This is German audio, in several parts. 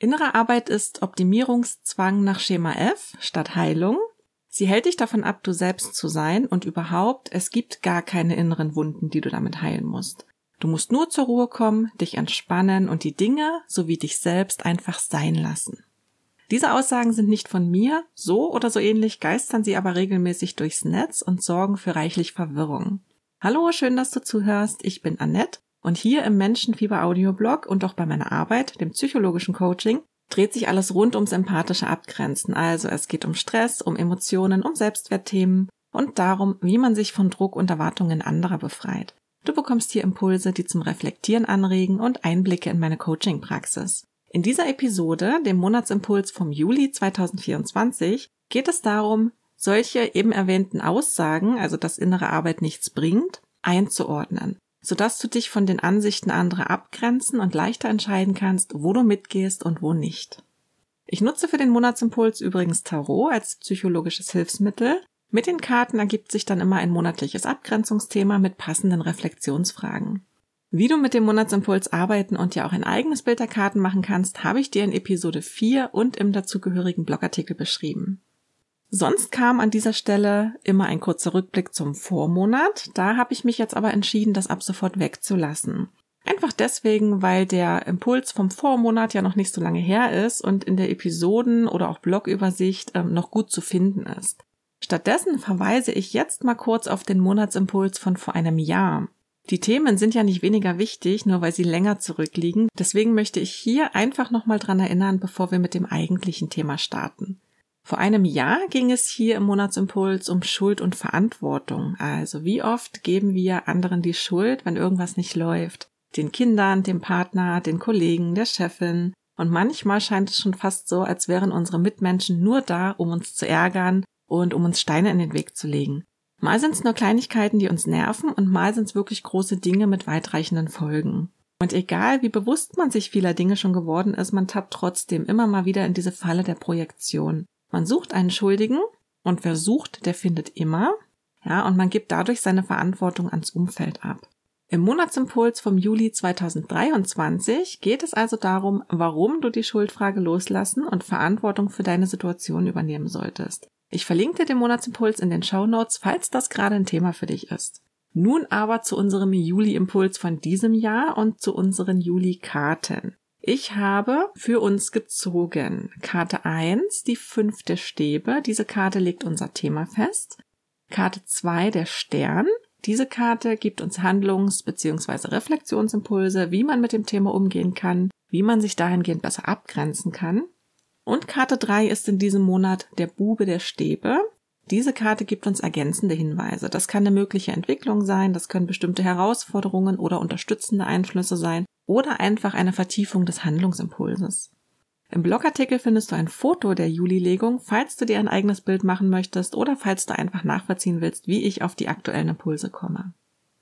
Innere Arbeit ist Optimierungszwang nach Schema F statt Heilung. Sie hält dich davon ab, du selbst zu sein und überhaupt, es gibt gar keine inneren Wunden, die du damit heilen musst. Du musst nur zur Ruhe kommen, dich entspannen und die Dinge sowie dich selbst einfach sein lassen. Diese Aussagen sind nicht von mir, so oder so ähnlich geistern sie aber regelmäßig durchs Netz und sorgen für reichlich Verwirrung. Hallo, schön, dass du zuhörst. Ich bin Annette und hier im Menschenfieber-Audioblog und auch bei meiner Arbeit, dem psychologischen Coaching, dreht sich alles rund ums empathische Abgrenzen. Also es geht um Stress, um Emotionen, um Selbstwertthemen und darum, wie man sich von Druck und Erwartungen anderer befreit. Du bekommst hier Impulse, die zum Reflektieren anregen und Einblicke in meine Coaching-Praxis. In dieser Episode, dem Monatsimpuls vom Juli 2024, geht es darum, solche eben erwähnten Aussagen, also dass innere Arbeit nichts bringt, einzuordnen, sodass du dich von den Ansichten anderer abgrenzen und leichter entscheiden kannst, wo du mitgehst und wo nicht. Ich nutze für den Monatsimpuls übrigens Tarot als psychologisches Hilfsmittel. Mit den Karten ergibt sich dann immer ein monatliches Abgrenzungsthema mit passenden Reflexionsfragen. Wie du mit dem Monatsimpuls arbeiten und ja auch ein eigenes Bild der Karten machen kannst, habe ich dir in Episode 4 und im dazugehörigen Blogartikel beschrieben. Sonst kam an dieser Stelle immer ein kurzer Rückblick zum Vormonat. Da habe ich mich jetzt aber entschieden, das ab sofort wegzulassen. Einfach deswegen, weil der Impuls vom Vormonat ja noch nicht so lange her ist und in der Episoden- oder auch Blogübersicht noch gut zu finden ist. Stattdessen verweise ich jetzt mal kurz auf den Monatsimpuls von vor einem Jahr. Die Themen sind ja nicht weniger wichtig, nur weil sie länger zurückliegen. Deswegen möchte ich hier einfach nochmal dran erinnern, bevor wir mit dem eigentlichen Thema starten. Vor einem Jahr ging es hier im Monatsimpuls um Schuld und Verantwortung. Also wie oft geben wir anderen die Schuld, wenn irgendwas nicht läuft? Den Kindern, dem Partner, den Kollegen, der Chefin. Und manchmal scheint es schon fast so, als wären unsere Mitmenschen nur da, um uns zu ärgern und um uns Steine in den Weg zu legen. Mal sind es nur Kleinigkeiten, die uns nerven und mal sind es wirklich große Dinge mit weitreichenden Folgen. Und egal, wie bewusst man sich vieler Dinge schon geworden ist, man tappt trotzdem immer mal wieder in diese Falle der Projektion. Man sucht einen Schuldigen und wer sucht, der findet immer. Ja, und man gibt dadurch seine Verantwortung ans Umfeld ab. Im Monatsimpuls vom Juli 2023 geht es also darum, warum du die Schuldfrage loslassen und Verantwortung für deine Situation übernehmen solltest. Ich verlinke dir den Monatsimpuls in den Shownotes, falls das gerade ein Thema für dich ist. Nun aber zu unserem Juli-Impuls von diesem Jahr und zu unseren Juli-Karten. Ich habe für uns gezogen Karte 1, die 5 der Stäbe. Diese Karte legt unser Thema fest. Karte 2, der Stern. Diese Karte gibt uns Handlungs- bzw. Reflexionsimpulse, wie man mit dem Thema umgehen kann, wie man sich dahingehend besser abgrenzen kann. Und Karte 3 ist in diesem Monat der Bube der Stäbe. Diese Karte gibt uns ergänzende Hinweise. Das kann eine mögliche Entwicklung sein, das können bestimmte Herausforderungen oder unterstützende Einflüsse sein oder einfach eine Vertiefung des Handlungsimpulses. Im Blogartikel findest du ein Foto der Juli-Legung, falls du dir ein eigenes Bild machen möchtest oder falls du einfach nachvollziehen willst, wie ich auf die aktuellen Impulse komme.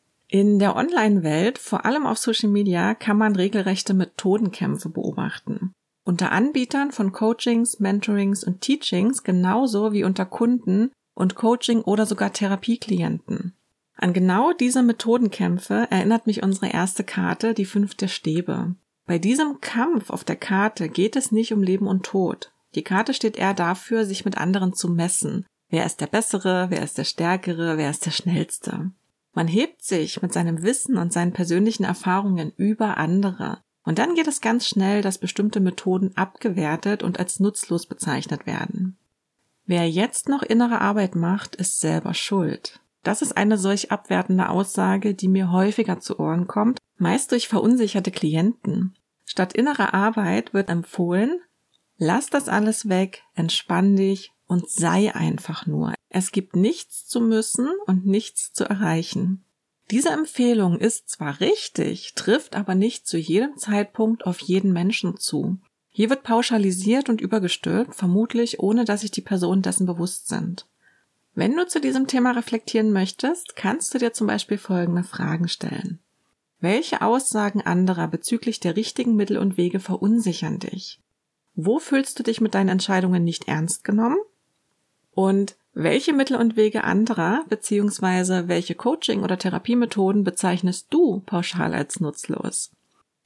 In der Online-Welt, vor allem auf Social Media, kann man regelrechte Methodenkämpfe beobachten. Unter Anbietern von Coachings, Mentorings und Teachings genauso wie unter Kunden und Coaching- oder sogar Therapieklienten. An genau diese Methodenkämpfe erinnert mich unsere erste Karte, die 5 der Stäbe. Bei diesem Kampf auf der Karte geht es nicht um Leben und Tod. Die Karte steht eher dafür, sich mit anderen zu messen. Wer ist der Bessere, wer ist der Stärkere, wer ist der Schnellste? Man hebt sich mit seinem Wissen und seinen persönlichen Erfahrungen über andere. Und dann geht es ganz schnell, dass bestimmte Methoden abgewertet und als nutzlos bezeichnet werden. Wer jetzt noch innere Arbeit macht, ist selber schuld. Das ist eine solch abwertende Aussage, die mir häufiger zu Ohren kommt, meist durch verunsicherte Klienten. Statt innerer Arbeit wird empfohlen, lass das alles weg, entspann dich und sei einfach nur. Es gibt nichts zu müssen und nichts zu erreichen. Diese Empfehlung ist zwar richtig, trifft aber nicht zu jedem Zeitpunkt auf jeden Menschen zu. Hier wird pauschalisiert und übergestülpt, vermutlich ohne dass sich die Personen dessen bewusst sind. Wenn du zu diesem Thema reflektieren möchtest, kannst du dir zum Beispiel folgende Fragen stellen. Welche Aussagen anderer bezüglich der richtigen Mittel und Wege verunsichern dich? Wo fühlst du dich mit deinen Entscheidungen nicht ernst genommen? Und welche Mittel und Wege anderer bzw. welche Coaching- oder Therapiemethoden bezeichnest du pauschal als nutzlos?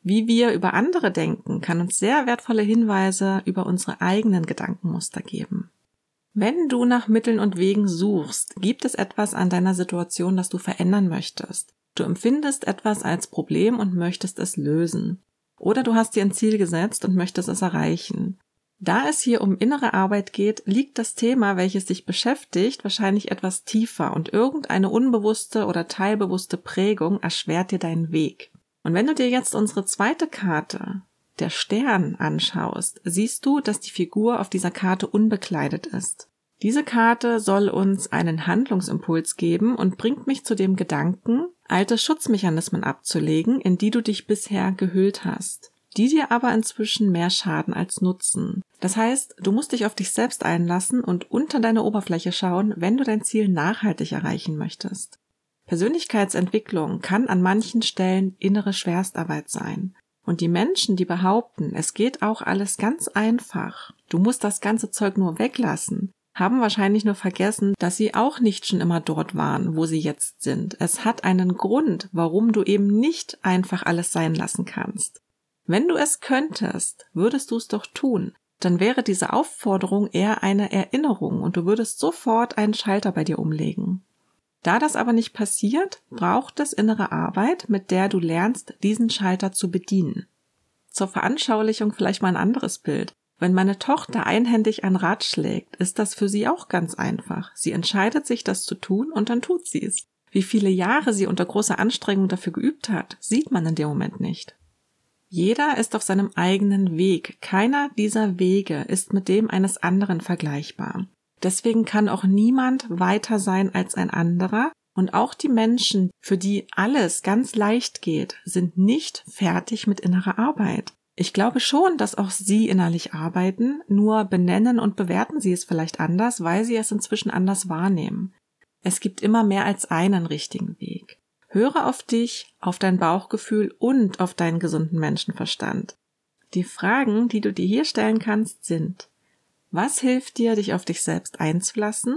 Wie wir über andere denken, kann uns sehr wertvolle Hinweise über unsere eigenen Gedankenmuster geben. Wenn du nach Mitteln und Wegen suchst, gibt es etwas an deiner Situation, das du verändern möchtest. Du empfindest etwas als Problem und möchtest es lösen. Oder du hast dir ein Ziel gesetzt und möchtest es erreichen. Da es hier um innere Arbeit geht, liegt das Thema, welches dich beschäftigt, wahrscheinlich etwas tiefer und irgendeine unbewusste oder teilbewusste Prägung erschwert dir deinen Weg. Und wenn du dir jetzt unsere zweite Karte, der Stern, anschaust, siehst du, dass die Figur auf dieser Karte unbekleidet ist. Diese Karte soll uns einen Handlungsimpuls geben und bringt mich zu dem Gedanken, alte Schutzmechanismen abzulegen, in die du dich bisher gehüllt hast, die dir aber inzwischen mehr schaden als nutzen. Das heißt, du musst dich auf dich selbst einlassen und unter deine Oberfläche schauen, wenn du dein Ziel nachhaltig erreichen möchtest. Persönlichkeitsentwicklung kann an manchen Stellen innere Schwerstarbeit sein. Und die Menschen, die behaupten, es geht auch alles ganz einfach, du musst das ganze Zeug nur weglassen, haben wahrscheinlich nur vergessen, dass sie auch nicht schon immer dort waren, wo sie jetzt sind. Es hat einen Grund, warum du eben nicht einfach alles sein lassen kannst. Wenn du es könntest, würdest du es doch tun. Dann wäre diese Aufforderung eher eine Erinnerung und du würdest sofort einen Schalter bei dir umlegen. Da das aber nicht passiert, braucht es innere Arbeit, mit der du lernst, diesen Schalter zu bedienen. Zur Veranschaulichung vielleicht mal ein anderes Bild. Wenn meine Tochter einhändig ein Rad schlägt, ist das für sie auch ganz einfach. Sie entscheidet sich, das zu tun und dann tut sie es. Wie viele Jahre sie unter großer Anstrengung dafür geübt hat, sieht man in dem Moment nicht. Jeder ist auf seinem eigenen Weg. Keiner dieser Wege ist mit dem eines anderen vergleichbar. Deswegen kann auch niemand weiter sein als ein anderer und auch die Menschen, für die alles ganz leicht geht, sind nicht fertig mit innerer Arbeit. Ich glaube schon, dass auch sie innerlich arbeiten, nur benennen und bewerten sie es vielleicht anders, weil sie es inzwischen anders wahrnehmen. Es gibt immer mehr als einen richtigen Weg. Höre auf dich, auf dein Bauchgefühl und auf deinen gesunden Menschenverstand. Die Fragen, die du dir hier stellen kannst, sind: Was hilft dir, dich auf dich selbst einzulassen?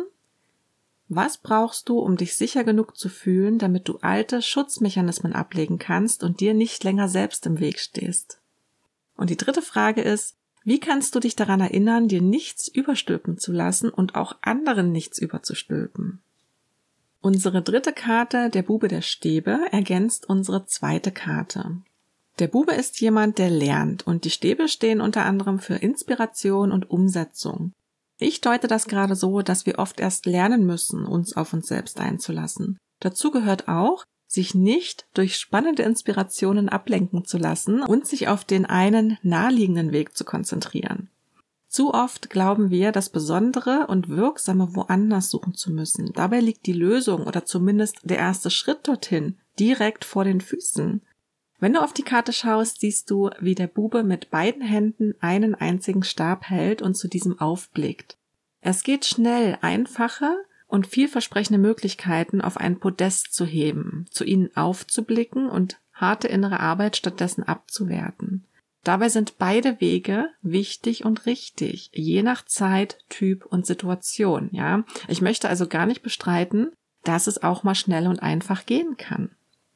Was brauchst du, um dich sicher genug zu fühlen, damit du alte Schutzmechanismen ablegen kannst und dir nicht länger selbst im Weg stehst? Und die dritte Frage ist: Wie kannst du dich daran erinnern, dir nichts überstülpen zu lassen und auch anderen nichts überzustülpen? Unsere dritte Karte, der Bube der Stäbe, ergänzt unsere zweite Karte. Der Bube ist jemand, der lernt, und die Stäbe stehen unter anderem für Inspiration und Umsetzung. Ich deute das gerade so, dass wir oft erst lernen müssen, uns auf uns selbst einzulassen. Dazu gehört auch, sich nicht durch spannende Inspirationen ablenken zu lassen und sich auf den einen naheliegenden Weg zu konzentrieren. Zu oft glauben wir, das Besondere und Wirksame woanders suchen zu müssen. Dabei liegt die Lösung oder zumindest der erste Schritt dorthin direkt vor den Füßen. Wenn du auf die Karte schaust, siehst du, wie der Bube mit beiden Händen einen einzigen Stab hält und zu diesem aufblickt. Es geht schnell, einfache und vielversprechende Möglichkeiten auf ein Podest zu heben, zu ihnen aufzublicken und harte innere Arbeit stattdessen abzuwerten. Dabei sind beide Wege wichtig und richtig, je nach Zeit, Typ und Situation, ja. Ich möchte also gar nicht bestreiten, dass es auch mal schnell und einfach gehen kann.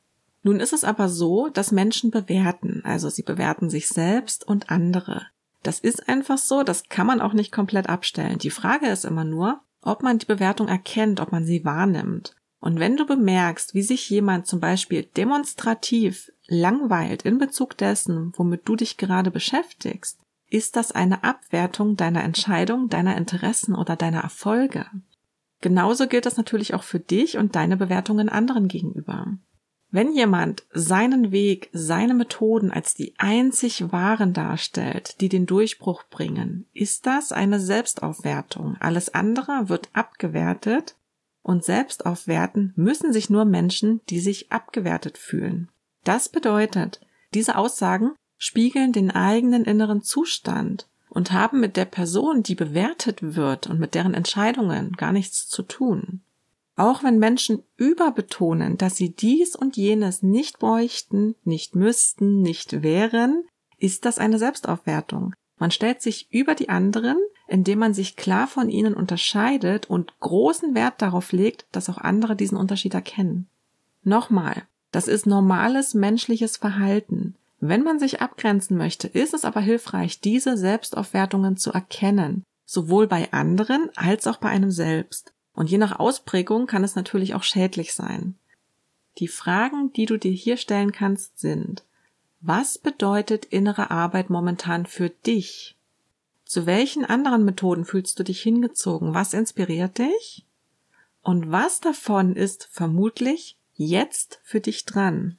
Nun ist es aber so, dass Menschen bewerten, also sie bewerten sich selbst und andere. Das ist einfach so, das kann man auch nicht komplett abstellen. Die Frage ist immer nur, ob man die Bewertung erkennt, ob man sie wahrnimmt. Und wenn du bemerkst, wie sich jemand zum Beispiel demonstrativ langweilt in Bezug dessen, womit du dich gerade beschäftigst, ist das eine Abwertung deiner Entscheidung, deiner Interessen oder deiner Erfolge. Genauso gilt das natürlich auch für dich und deine Bewertungen anderen gegenüber. Wenn jemand seinen Weg, seine Methoden als die einzig wahren darstellt, die den Durchbruch bringen, ist das eine Selbstaufwertung. Alles andere wird abgewertet und selbst aufwerten müssen sich nur Menschen, die sich abgewertet fühlen. Das bedeutet, diese Aussagen spiegeln den eigenen inneren Zustand und haben mit der Person, die bewertet wird und mit deren Entscheidungen gar nichts zu tun. Auch wenn Menschen überbetonen, dass sie dies und jenes nicht bräuchten, nicht müssten, nicht wären, ist das eine Selbstaufwertung. Man stellt sich über die anderen, indem man sich klar von ihnen unterscheidet und großen Wert darauf legt, dass auch andere diesen Unterschied erkennen. Nochmal, das ist normales menschliches Verhalten. Wenn man sich abgrenzen möchte, ist es aber hilfreich, diese Selbstaufwertungen zu erkennen, sowohl bei anderen als auch bei einem selbst. Und je nach Ausprägung kann es natürlich auch schädlich sein. Die Fragen, die du dir hier stellen kannst, sind: Was bedeutet innere Arbeit momentan für dich? Zu welchen anderen Methoden fühlst du dich hingezogen? Was inspiriert dich? Und was davon ist vermutlich jetzt für dich dran?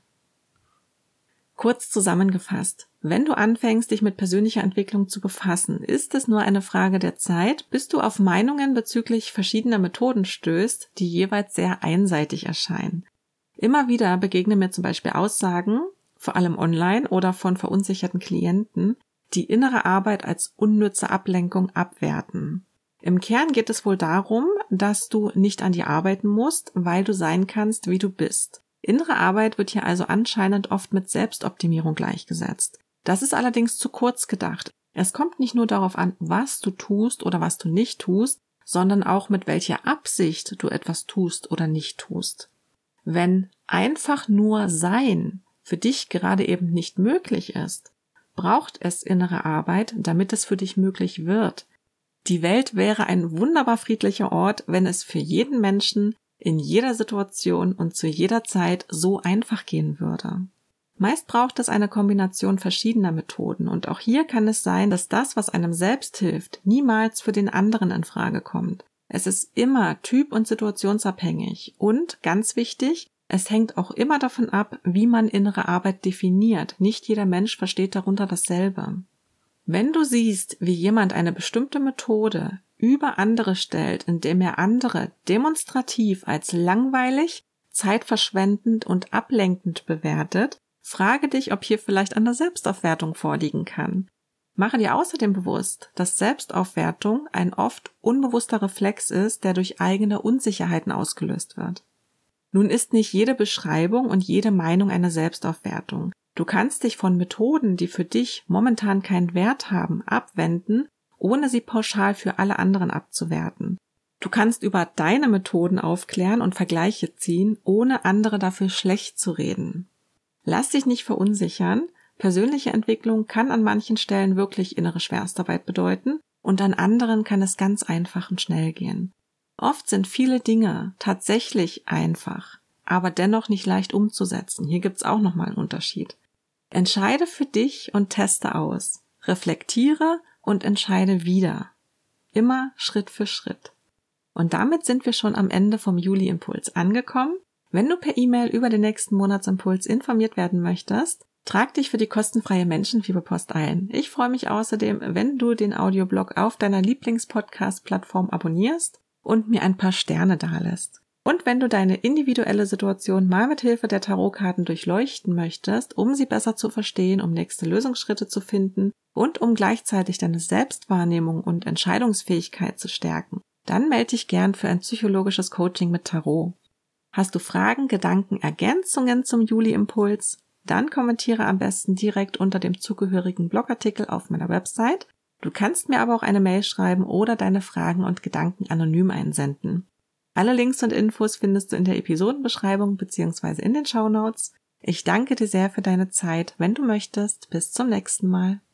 Kurz zusammengefasst: Wenn du anfängst, dich mit persönlicher Entwicklung zu befassen, ist es nur eine Frage der Zeit, bis du auf Meinungen bezüglich verschiedener Methoden stößt, die jeweils sehr einseitig erscheinen. Immer wieder begegnen mir zum Beispiel Aussagen, vor allem online oder von verunsicherten Klienten, die innere Arbeit als unnütze Ablenkung abwerten. Im Kern geht es wohl darum, dass du nicht an dir arbeiten musst, weil du sein kannst, wie du bist. Innere Arbeit wird hier also anscheinend oft mit Selbstoptimierung gleichgesetzt. Das ist allerdings zu kurz gedacht. Es kommt nicht nur darauf an, was du tust oder was du nicht tust, sondern auch mit welcher Absicht du etwas tust oder nicht tust. Wenn einfach nur Sein für dich gerade eben nicht möglich ist, braucht es innere Arbeit, damit es für dich möglich wird. Die Welt wäre ein wunderbar friedlicher Ort, wenn es für jeden Menschen in jeder Situation und zu jeder Zeit so einfach gehen würde. Meist braucht es eine Kombination verschiedener Methoden und auch hier kann es sein, dass das, was einem selbst hilft, niemals für den anderen in Frage kommt. Es ist immer typ- und situationsabhängig und, ganz wichtig, es hängt auch immer davon ab, wie man innere Arbeit definiert. Nicht jeder Mensch versteht darunter dasselbe. Wenn du siehst, wie jemand eine bestimmte Methode über andere stellt, indem er andere demonstrativ als langweilig, zeitverschwendend und ablenkend bewertet, frage dich, ob hier vielleicht eine Selbstaufwertung vorliegen kann. Mache dir außerdem bewusst, dass Selbstaufwertung ein oft unbewusster Reflex ist, der durch eigene Unsicherheiten ausgelöst wird. Nun ist nicht jede Beschreibung und jede Meinung eine Selbstaufwertung. Du kannst dich von Methoden, die für dich momentan keinen Wert haben, abwenden, ohne sie pauschal für alle anderen abzuwerten. Du kannst über deine Methoden aufklären und Vergleiche ziehen, ohne andere dafür schlecht zu reden. Lass dich nicht verunsichern. Persönliche Entwicklung kann an manchen Stellen wirklich innere Schwerstarbeit bedeuten und an anderen kann es ganz einfach und schnell gehen. Oft sind viele Dinge tatsächlich einfach, aber dennoch nicht leicht umzusetzen. Hier gibt's auch nochmal einen Unterschied. Entscheide für dich und teste aus. Reflektiere und entscheide wieder. Immer Schritt für Schritt. Und damit sind wir schon am Ende vom Juli-Impuls angekommen. Wenn du per E-Mail über den nächsten Monatsimpuls informiert werden möchtest, trag dich für die kostenfreie Menschenfieberpost ein. Ich freue mich außerdem, wenn du den Audioblog auf deiner Lieblings-Podcast-Plattform abonnierst und mir ein paar Sterne dalässt. Und wenn du deine individuelle Situation mal mit Hilfe der Tarotkarten durchleuchten möchtest, um sie besser zu verstehen, um nächste Lösungsschritte zu finden und um gleichzeitig deine Selbstwahrnehmung und Entscheidungsfähigkeit zu stärken, dann melde dich gern für ein psychologisches Coaching mit Tarot. Hast du Fragen, Gedanken, Ergänzungen zum Juli-Impuls? Dann kommentiere am besten direkt unter dem zugehörigen Blogartikel auf meiner Website. Du kannst mir aber auch eine Mail schreiben oder deine Fragen und Gedanken anonym einsenden. Alle Links und Infos findest du in der Episodenbeschreibung bzw. in den Shownotes. Ich danke dir sehr für deine Zeit. Wenn du möchtest, bis zum nächsten Mal.